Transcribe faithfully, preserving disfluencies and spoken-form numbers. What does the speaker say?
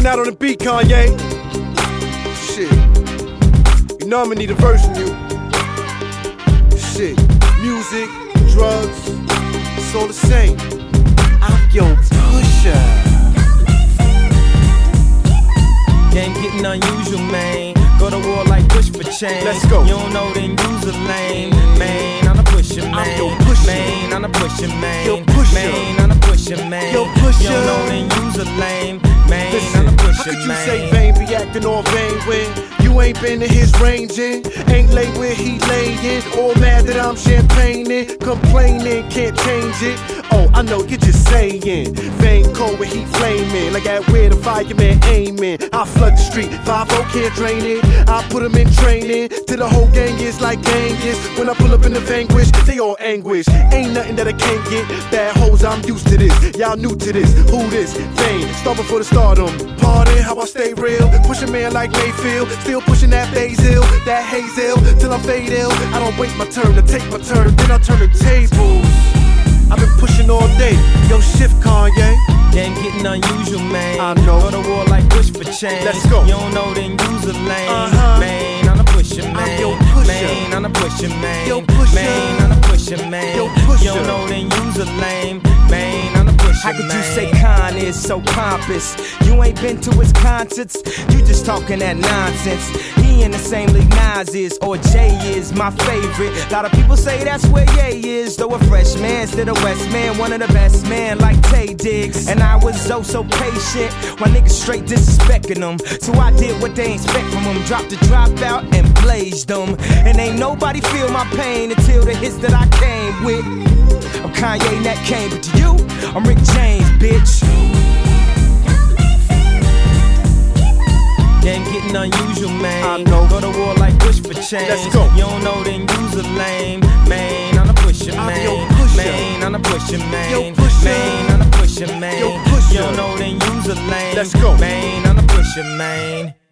Helping out on the beat, Kanye. Shit. You know I'ma need a verse from you. Shit. Music, drugs, it's all the same. I'm your pusher. Game getting unusual, man. Go to war like push for change. Let's go. You don't know, then use a lane. Man, I'm a pusher, man. I'm your pusher. Man, I'm a pusher, man. Yo, pusher. Man, I'm a pusher, man. Yo, pusher. You don't know, then use a lane. Man, Listen, I'm a pusher, how could you man. say Vane be acting all vain when you ain't been in his range in? Ain't lay where he layin', all mad that I'm champagneing, complaining, can't change it. Oh, I know you're just saying. Vane cold where he flaming, like at where the fireman aiming. I flood the street, five oh can't drain it. I put him in training, till the whole gang is like Genghis. When I pull up in the vanquish, they all anguish. Ain't nothing that I can't get. Bad hoes, I'm used to this. Y'all new to this. Who this? Vane, start before the stardom. Pardon how I stay real. Push a man like Mayfield, still pushing that basil, that hazel, till I fade ill. I don't wait my turn to take my turn, then I turn the tables. I've been pushing all day. Yo, shift, Kanye. Game getting unusual, man. I know. Go to war like push for change. Let's go. You don't know, then use a lane. Uh-huh. Man, I'm a pusher, man. I'm your pusher. Man, I'm a pusher, man. Yo, pusher. Man, I'm a pusher, man. Yo, pusher. You don't know, then use a lane. Man, I'm a pusher, How could man. you say Khan is so pompous? You ain't been to his concerts, you just talking that nonsense. He in the same league Nas is, or Jay is, my favorite. A lot of people say that's where Ye is, though a fresh man, still a West man, one of the best men like Tay Diggs. And I was oh so patient, while niggas straight disrespecting them. So I did what they expect from them, dropped the dropout and blazed them. And ain't nobody feel my pain until the hits that I came with. I'm Kanye and that came, but to you, I'm Rick James, bitch. Game getting unusual, man. I know. Go to war like push for change. Let's go. You don't know, then use a lane. Man, I'm a pusher, I'm man. your pusher. Man, I'm a pusher, man. Yo, pusher. Man, I'm a pusher, man. Yo, pusher. You don't know, then use a lane. Let's go. Man, I'm a pusher, man.